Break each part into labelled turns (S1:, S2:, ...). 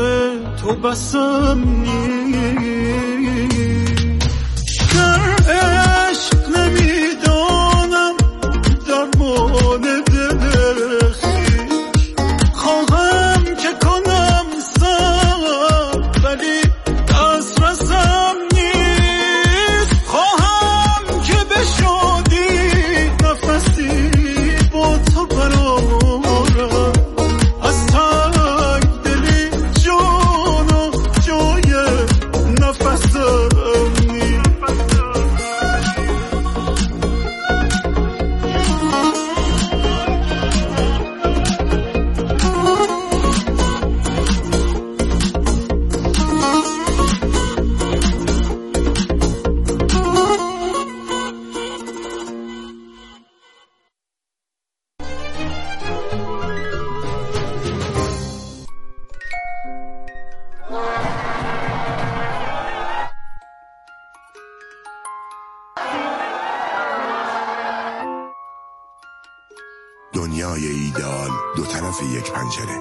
S1: تو بسم نیست در عشق نمیدانم درمان دل خویش خواهم که کنم سر ولی دسترسم نیست خواهم که بشودی نفسی با تو برارم از تنگ دلی جان و جای نفسم
S2: دنیای ایدئال دو طرف یک پنجره.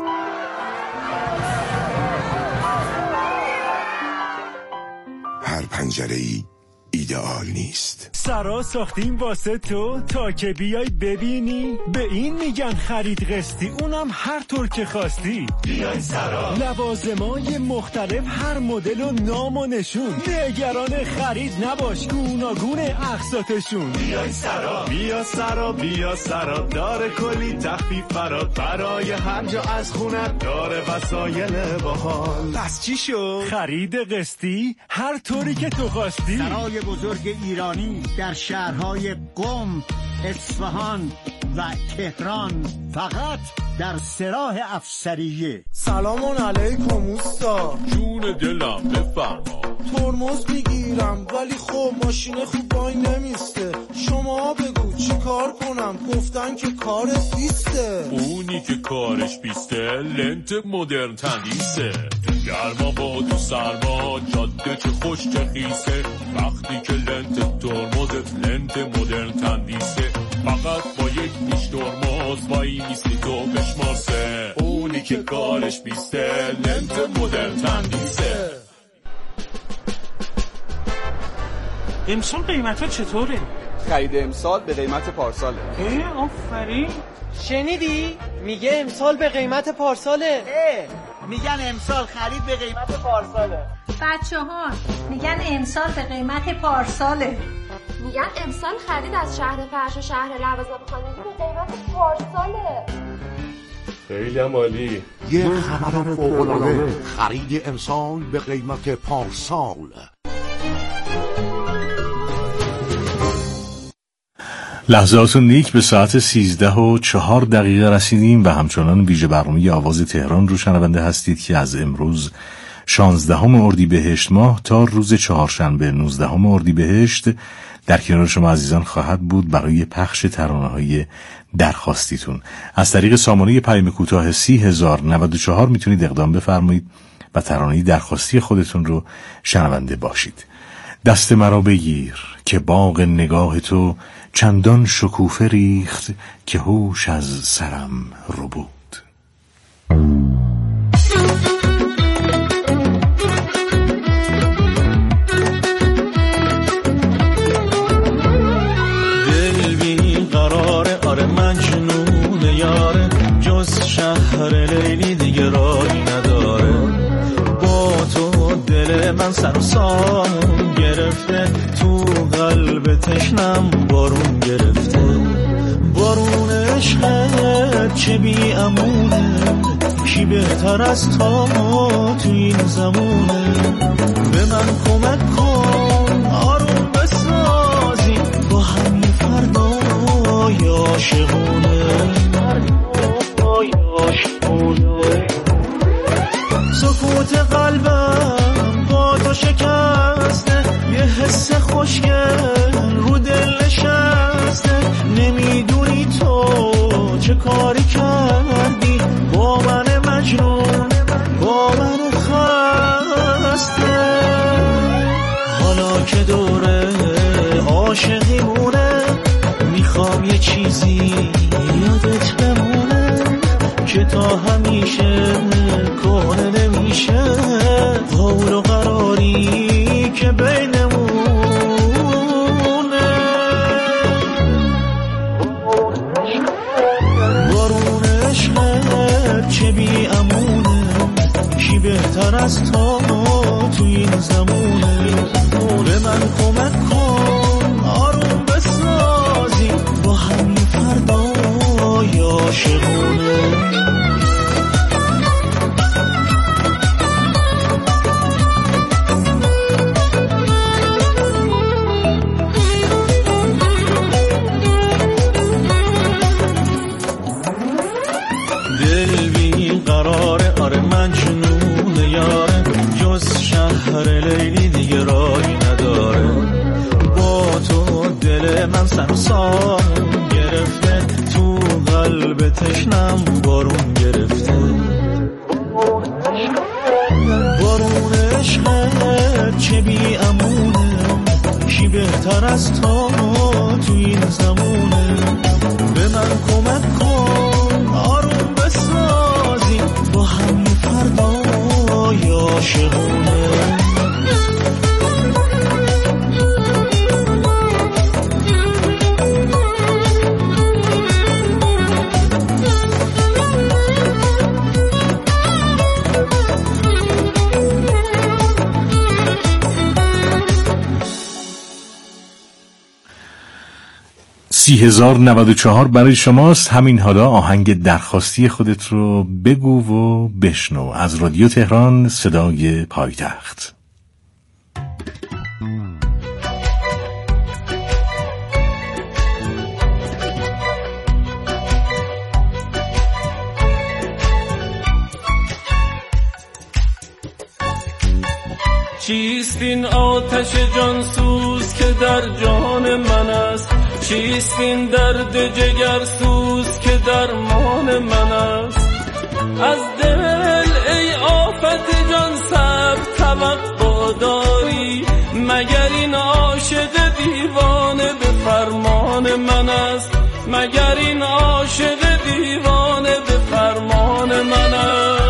S2: هر پنجره‌ای ایدئال نیست.
S3: سرا ساختیم واسه تو تا که بیای ببینی، به این میگن خرید قسطی، اونم هر طور که خواستی. بیای سرا. لوازمای مختلف، هر مدل و نام و نشون، نگران خرید نباش، گوناگون اقساطشون. بیای سرا. بیا سرا بیا سرا، داره کلی تخفیف برات، برای هر جا از خونت داره وسایل باحال. پس چی شد؟ خرید قسطی هر طوری که تو خواستی.
S4: سرای بزرگ ایرانی در شهرهای قم، اصفهان و تهران، فقط در سراح افسریه.
S5: سلام علیکم اوستا.
S6: جون دلم بفرما.
S5: ترمز میگیرم ولی خب ماشین خوب وای نمیسته، شما بگو چی کار کنم؟ گفتن که کارت بیسته.
S6: اونی که کارش بیسته لنت مدرن تندیسه، گرما با تو سرما، جاده چه خوش چه خیسه، وقتی که لنت ترمزت لنت مدرن تندیسه، فقط با یک نیش ترمز وای نیستی تو بشمارسه، اونی که کارش بیسته لنت مدرن تندیسه.
S7: امسال قیمت ها چطوره؟
S8: خرید امسال به قیمت پارساله.
S7: آفرین.
S9: شنیدی؟ میگه امسال به قیمت پارساله.
S4: میگن امسال خرید به قیمت پارساله.
S10: بچه‌ها میگن امسال به قیمت پارساله.
S11: میگن امسال خرید از شهر فرش و شهر لوازم خانگی به قیمت پارساله.
S6: خیلی عالی.
S12: یه خبر فوق‌العاده، خرید امسال به قیمت پارسال.
S13: لحظاتون نیک به ساعت 13:04 رسیدیم و همچنان ویژه برنامه آواز تهران رو شنونده هستید که از امروز 16 اردیبهشت ماه تا روز چهارشنبه 19 اردیبهشت در کنار شما عزیزان خواهد بود برای پخش ترانه‌های درخواستیتون. از طریق سامانه پیام کوتاه 30094 میتونید اقدام بفرمایید و ترانه درخواستی خودتون رو شنونده باشید. دست مرا بگیر که باغ نگاه تو چندان شکوفه ریخت که هوش از سرم رو بود.
S1: دل بی قراره، آره من جنون یاره، جز شهر لیلی دیگه راهی نداره، با تو دل من سر و سام گرفته، تو قلب تشنم بارون گرفته، بارون عشقت چه بی امونه، کی بهتر از تو این زمونه، به من کمک کن آروم بسازی با همین فردای عاشقونه، سکوت قلبم با تو شکسته، یه حس خوشگل رو دل نشسته، نمیدونی تو چه کاری کردی با من مجنون، با من خسته، حالا که دوره عاشقیمونه، میخوام یه چیزی یادت بمونه که تا همیشه کهنه نمیشه، بهتر از تو این زمونه؟ به من کمک کن آروم بسازی با هم یه فردای عاشقونه. دل بی قراره آره مجنون یاره، جز شهر لیلی دیگه راهی نداره. با تو دل من سرسام گرفته، تو قلب تشنم بارون گرفته. بارون عشقت چه بی امونه، کی بهتر از تو این زمونه؟ به من کمک کن آروم بسازی با هم یه فردای عاشقونه.
S13: $30,094 برای شماست. همین حالا آهنگ درخواستی خودت رو بگو و بشنو از رادیو تهران صدای پایتخت.
S14: چیست این آتش جانسوز که در جان من است؟ چیست این درد جگرسوز که درمان من است؟ از دل ای آفت جان صبر توقع داری، مگر این عاشق دیوانه به فرمان من است؟ مگر این عاشق دیوانه به فرمان من است؟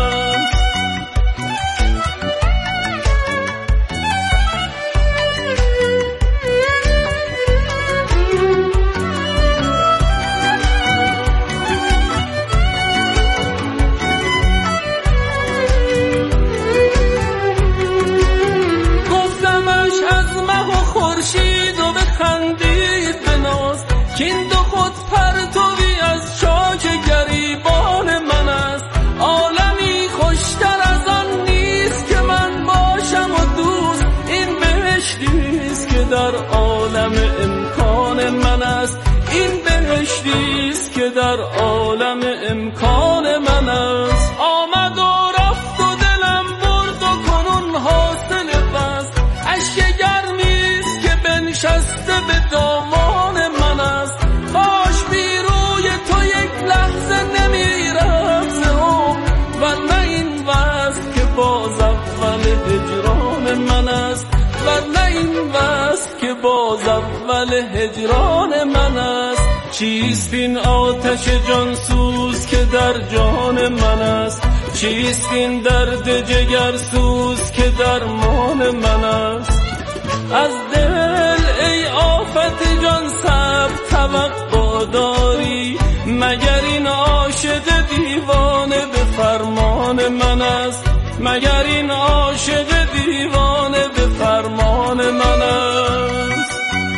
S14: کین دو خود پرتوی از چاک گریبان من است. عالمی خوشتر از آن نیست که من باشم و دوست، این بهشتیست که در عالم امکان من است. این بهشتیست که در عالم امکان من است. آمد و رفت و دلم برد و کنون حاصل بست، اشک گرمیست که بنشسته به دامان من است. کاش بی روی تو یک لحظه نمیرفت ورنه این وست که باز اول هجران من است. ورنه این وست که باز اول هجران من است. چیست این آتش جانسوز که در جان من است؟ چیست این درد جگرسوز که درمان من است؟ از دل ای آفت جان صبر توقع داری، مگر این عاشق دیوانه به فرمان من است؟ مگر این عاشق دیوانه به فرمان من است؟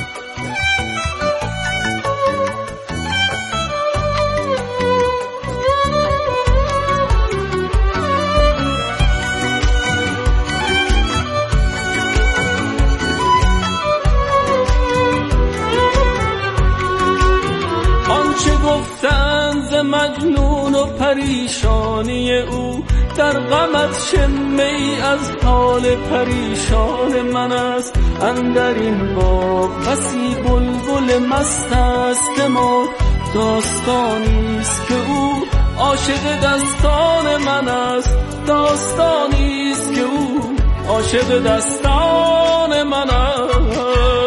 S14: گفتند ز مجنون و پریشانی او، در غمت شمه ای از حال پریشان من است. اندر این باغ بسی بلبل مست است ما، داستانیست که او عاشق دستان من است. داستانیست که او عاشق دستان من است.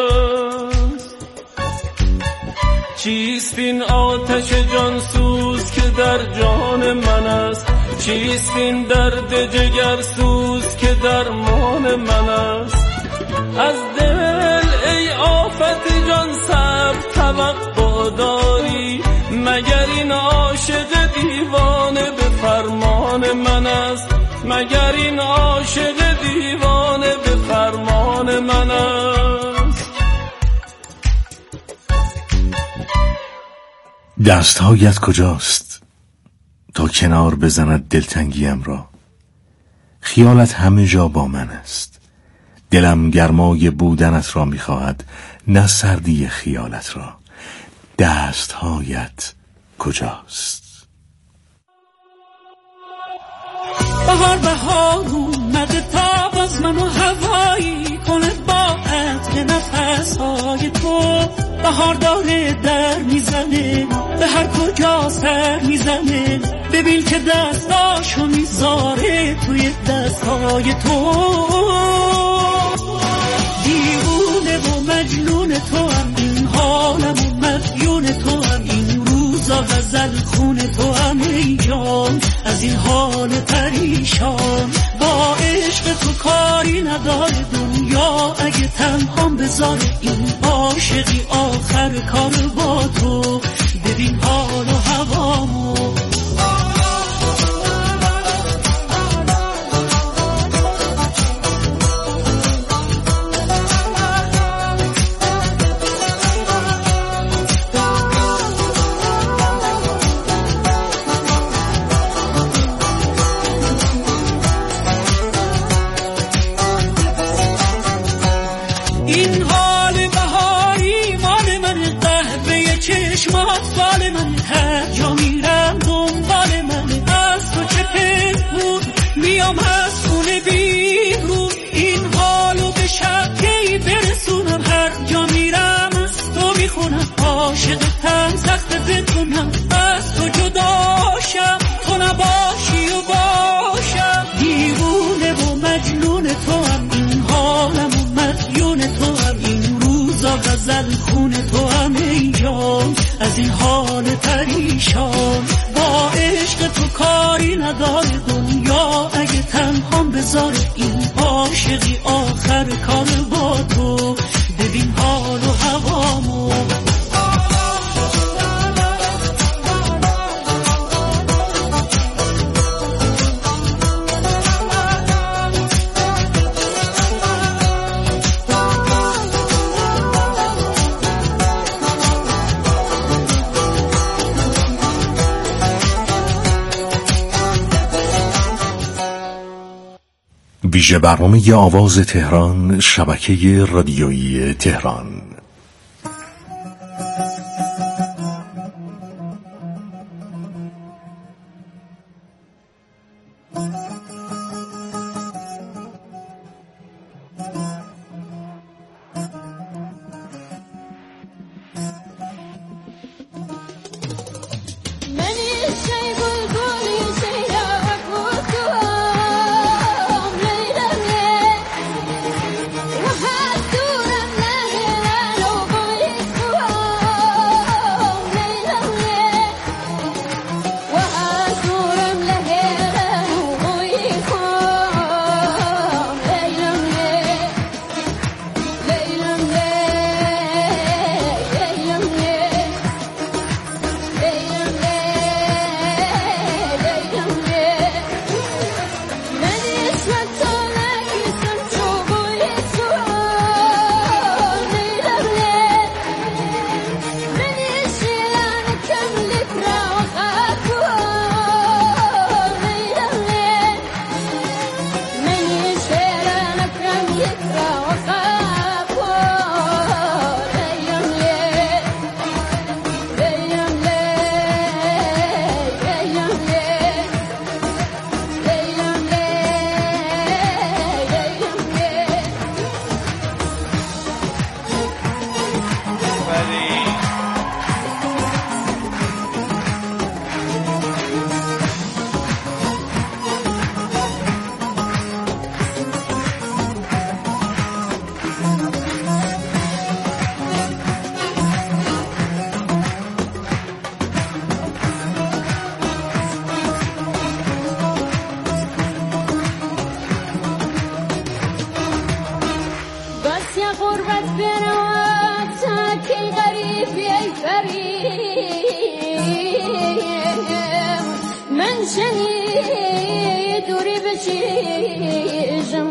S14: چیست این آتش جانسوز که در جان من است؟ چیست این درد جگرسوز که درمان من است؟ از دل ای آفت جان صبر توقع داری، مگر این عاشق دیوانه به فرمان من است؟ مگر این عاشق دیوانه به فرمان من است.
S13: دستهایت کجاست تا کنار بزند دلتنگیم را؟ خیالت همه جا با من است. دلم گرمای بودنت را می‌خواهد، نه سردی خیالت را. دستهایت کجاست؟
S15: بهار اومده تا باز منو هوایی کنه با عطر نفسهای تو. بهار داره در میزنه به هر کجا سر میزنه. ببین که دستاشو میذاره توی دستهای تو. دیوونه و مجنون تو هم این حالم و مدیون تو هم این روزا غزل خون تو هم ای جان از این حال پریشان. با عشق تو کاری نداره دنیا اگه تنهام بذاره این عاشقی آخر کار با تو. ببین حال و هوامو فال من هر جا میرم دنبال من. از تو چه پنهون میام از خونه بیرون این حالو به شبکه‌ای برسونم. هر جا میرم از تو میخونم عاشقتم سخت بتونم از تو جداشم تو نباشی و باشم. دیوونه و مجنون تو هم این حالم و مدیون تو هم این روزا غزل خون تو هم ای جان از این حال پریشان. با عشق تو کاری نداره دنیا اگه تنهام بذاره این عاشقی آخر کار با تو. ببین حال و هوامو
S13: ویژه برنامه آواز تهران، شبکه رادیویی تهران.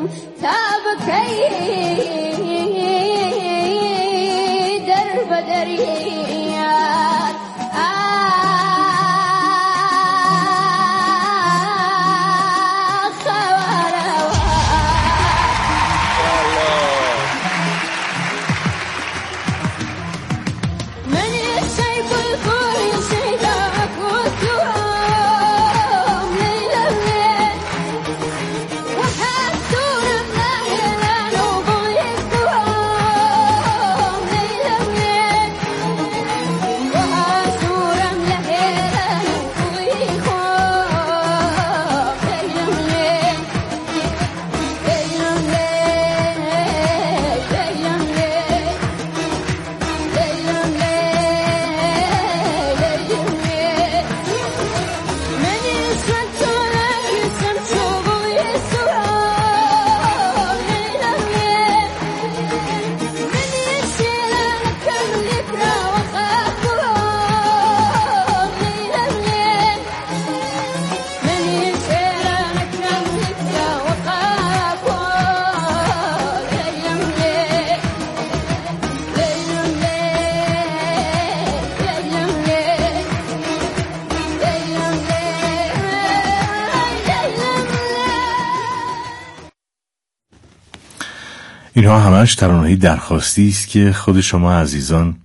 S13: اینها همش ترانه‌های درخواستی است که خود شما عزیزان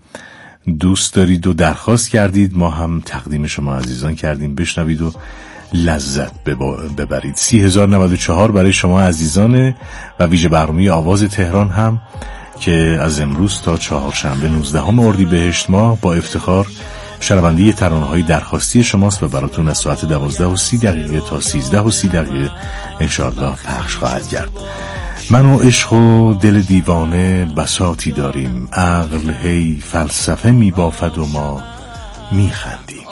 S13: دوست دارید و درخواست کردید، ما هم تقدیم شما عزیزان کردیم. بشنوید و لذت ببرید. 30,094 برای شما عزیزانه و ویژه برنامه آواز تهران هم که از امروز تا چهارشنبه 19 اردیبهشت ماه با افتخار شنونده ترانه‌های درخواستی شماست و براتون از ساعت 12:30 تا 13:30 انشاءالله پخش خواهد کرد. من و عشق و دل دیوانه بساطی داریم، عقل هی فلسفه میبافد و ما میخندیم.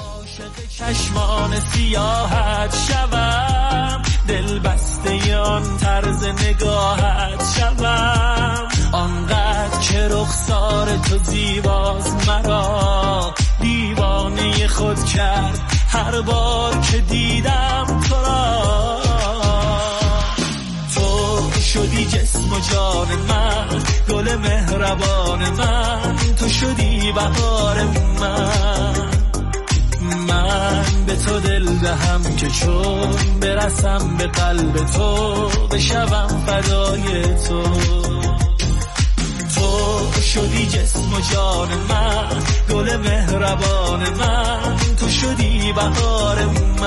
S15: چشمان سیاحت شوم، دل بسته آن طرز نگاهت شوم، آنقدر که رخسار تو زیباست مرا دیوانه خود کرد هر بار که دیدم تو را. شدی جسم و جان من، گل مهربان من، تو شدی بهار من به تو دل دهم که چون برسم به قلب تو بشوم فدای تو. تو شدی جسم و جان من، گل مهربان من، تو شدی بهار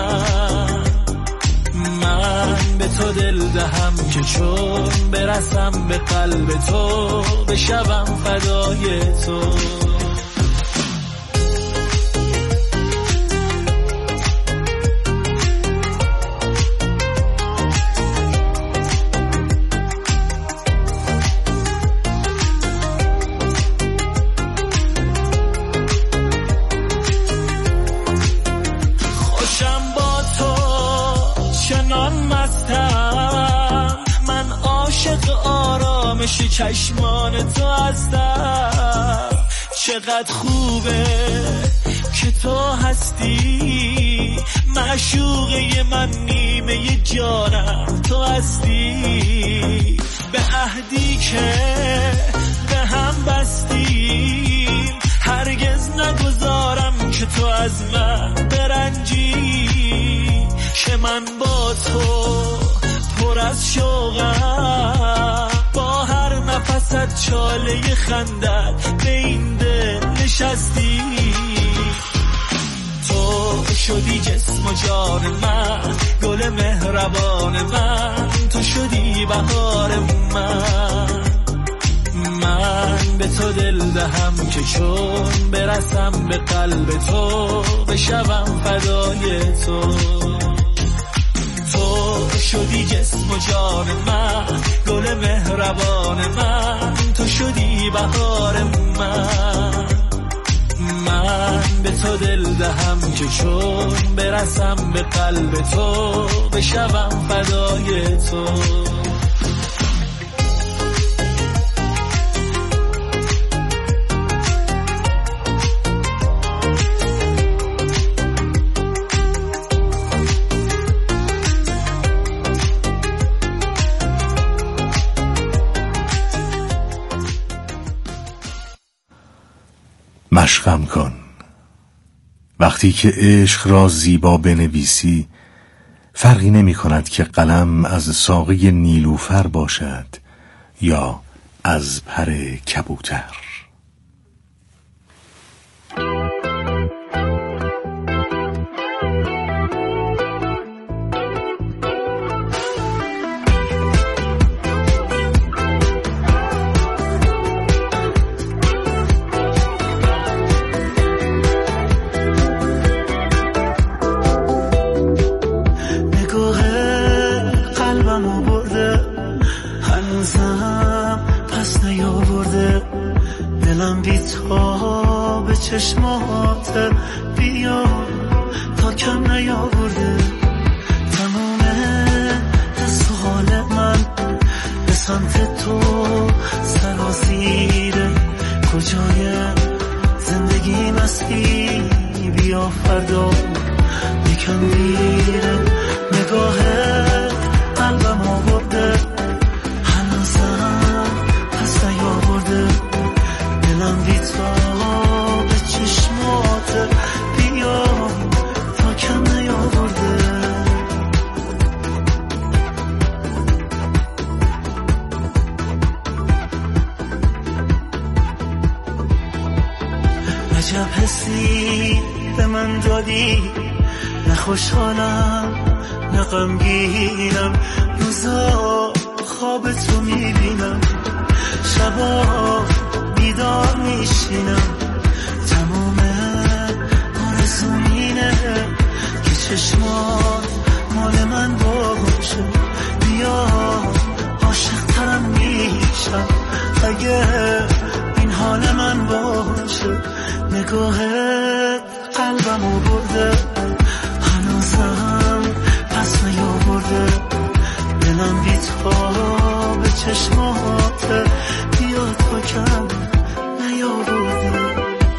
S15: من به تو دل دهم که چون برسم به قلب تو بشوم فدای تو. چشمان تو هستم، چقدر خوبه که تو هستی، معشوقه من نیمه جانم تو هستی، به عهدی که به هم بستیم هرگز نگذارم که تو از من برنجی، که من با تو پر از شوقم، با هر نفست چاله خندت به این دل نشستی. تو شدی جسم و جان من، گل مهربان من، تو شدی بهار من به تو دل دهم که چون برسم به قلب تو بشوم فدای تو. تو شدی جسم و جان من، گل مهربان من، تو شدی بهار من به تو دل دهم که چون برسم به قلب تو بشوم فدای تو.
S13: مشقم کن. وقتی که عشق را زیبا بنویسی فرقی نمی کند که قلم از ساقه نیلوفر باشد یا از پر کبوتر.
S1: چشمات بیا تا کم نیاورده تمام دست و حال من به سمت تو سرازیره. کجای زندگی مستی بیا فردا یکم دیره. نگاه قلبم آورده هنوزم پس نیاورده دلم بی تو چشمات بیا تا کم نیاورده. عجب حسی به من دادی، نه خوشحالم نه غمگینم. روزا خواب تو میبینم، شبا بیدار میشینم. آرزومینه که چشمات مال من باشه. بیا عاشق ترم میشم اگه این حال من باشه. نگاهت قلبمو برده هنوزم پس نیاورده. دلم بی تو به چشمات بیا تا کم نیاورده.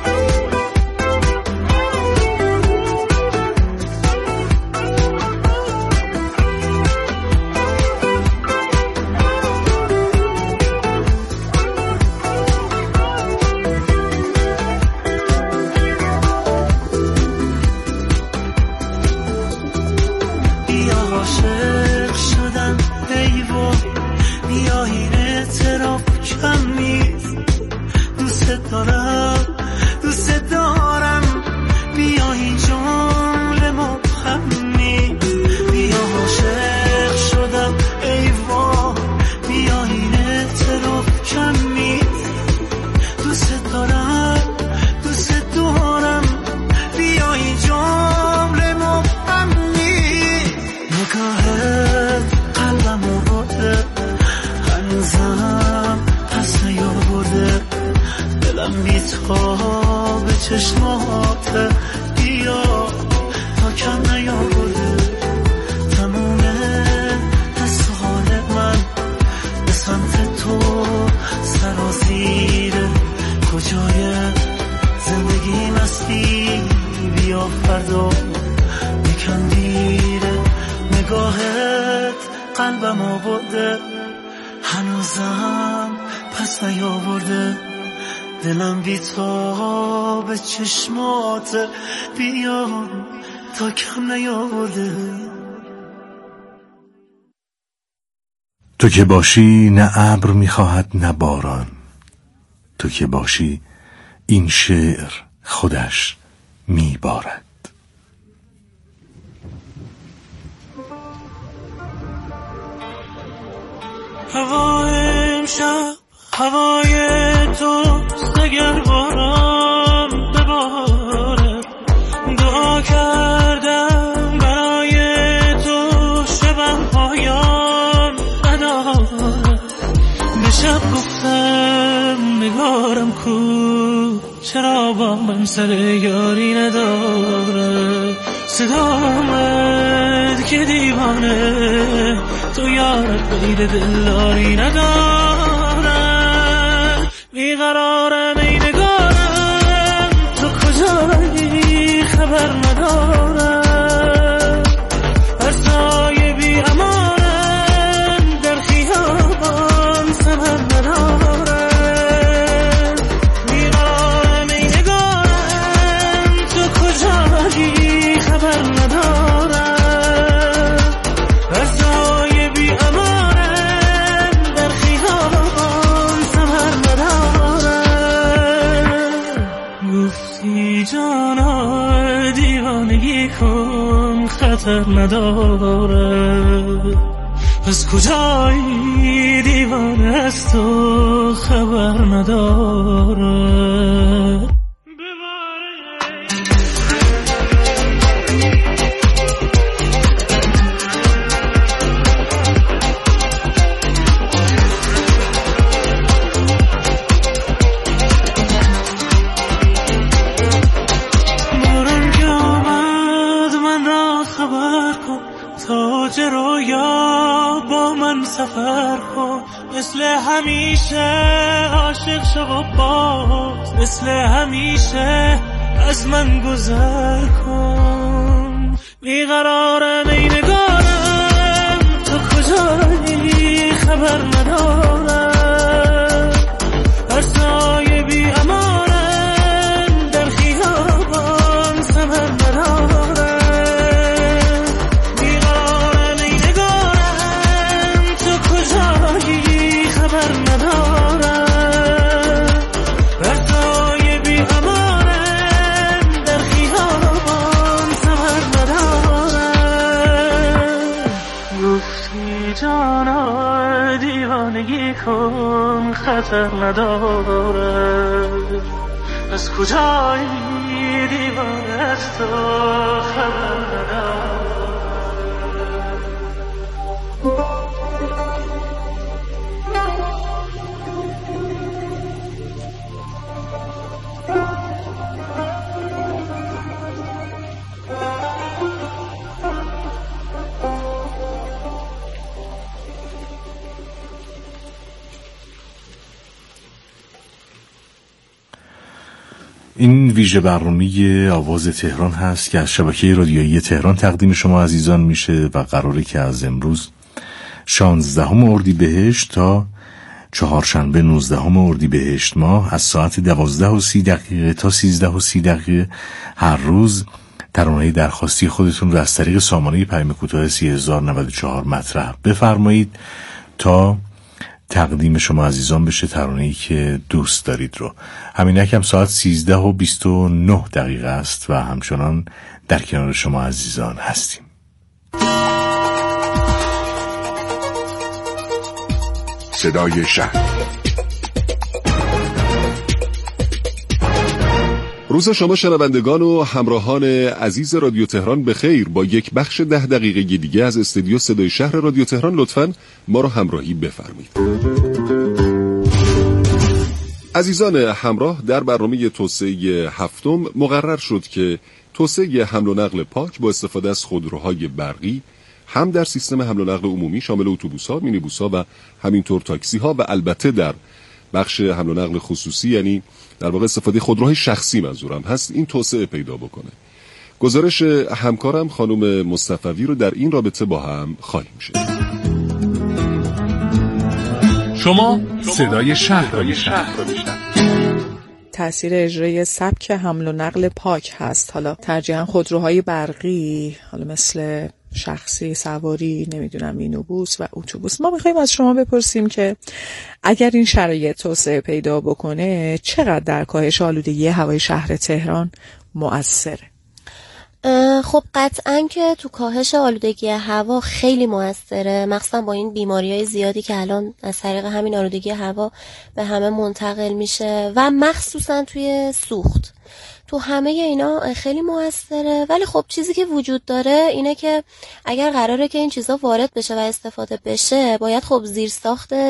S1: چشمات بیا تا کم نیاورده. تموم دست و حال من به سمت تو سرازیره. کجای زندگی مستی بیا فردا یکم دیره. نگاهت قلبم آورده هنوزم پس نیاورده. دلم بی تو به چشمات بیا تا کم نیاورده.
S13: تو که باشی نه ابر میخواهد نه باران. تو که باشی این شعر خودش میبارد.
S15: هوا امشب هوای توست، اگر باران بباره. دعا کردم برای تو شبم پایان نداره. به شب گفتم نگارم کو، چرا با من سر یاری نداره. صدا آمد که دیوانه تو یارت غیر دلداری نداره. بیقرارم ای نگارم تو کجایی خبر ندارم. هر سایه بی امانم در خیابان ثمر ندارم. بیقرارم ای نگارم خاطر نداره. از کجایی دیوانه از تو خبر نداره. سفر کن مثل همیشه، عاشق شو و باز مثل همیشه از من گذر کن. بیقرارم ای نگارم تو کجایی خبر ندارم. هر سایه بی امانم در خیابان ثمر ندارم. کن خطر نداره. از کجایی دیوانه از تو خبر نداره.
S13: این ویژه برنامه آواز تهران هست که از شبکه رادیویی تهران تقدیم شما عزیزان میشه و قراره که از امروز 16 اردیبهشت تا چهارشنبه 19 اردیبهشت ماه از ساعت 12:30 تا 13:30 هر روز ترانه درخواستی خودتون رو از طریق سامانه پیام کوتاه 3094 مطرح بفرمایید تا تقدیم شما عزیزان بشه ترانه‌ای که دوست دارید رو. همینک هم ساعت 13:29 است و همچنان در کنار شما عزیزان هستیم.
S2: صدای شهر.
S16: روز شما شنوندگان و همراهان عزیز رادیو تهران بخیر. با یک بخش 10 دقیقه دیگه از استودیو صدای شهر رادیو تهران لطفاً ما رو همراهی بفرمایید. عزیزان همراه، در برنامه توسعه هفتم مقرر شد که توسعه حمل و نقل پاک با استفاده از خودروهای برقی هم در سیستم حمل و نقل عمومی شامل اتوبوس‌ها، مینیبوس‌ها و همینطور تاکسی‌ها و البته در بخش حمل و نقل خصوصی، یعنی در واقع استفاده خودروهای شخصی منظورم هست، این توسعه پیدا بکنه. گزارش همکارم خانم مصطفی رو در این رابطه با هم خواهیم شنید.
S17: شما صدای شهر رو
S18: تأثیر اجرای سبک حمل و نقل پاک هست. حالا ترجیحاً خودروهای برقی، حالا مثل شخصی، سواری، نمیدونم مینیبوس و اتوبوس. ما میخوایم از شما بپرسیم که اگر این شرایط توسعه پیدا بکنه چقدر در کاهش آلودگی هوای شهر تهران مؤثره؟
S11: خب قطعاً که تو کاهش آلودگی هوا خیلی موثره، مخصوصا با این بیماری‌های زیادی که الان از طریق همین آلودگی هوا به همه منتقل میشه و مخصوصا توی سوخت. تو همه اینا خیلی موثره. ولی خب چیزی که وجود داره اینه که اگر قراره که این چیزا وارد بشه و استفاده بشه، باید خب زیرساخت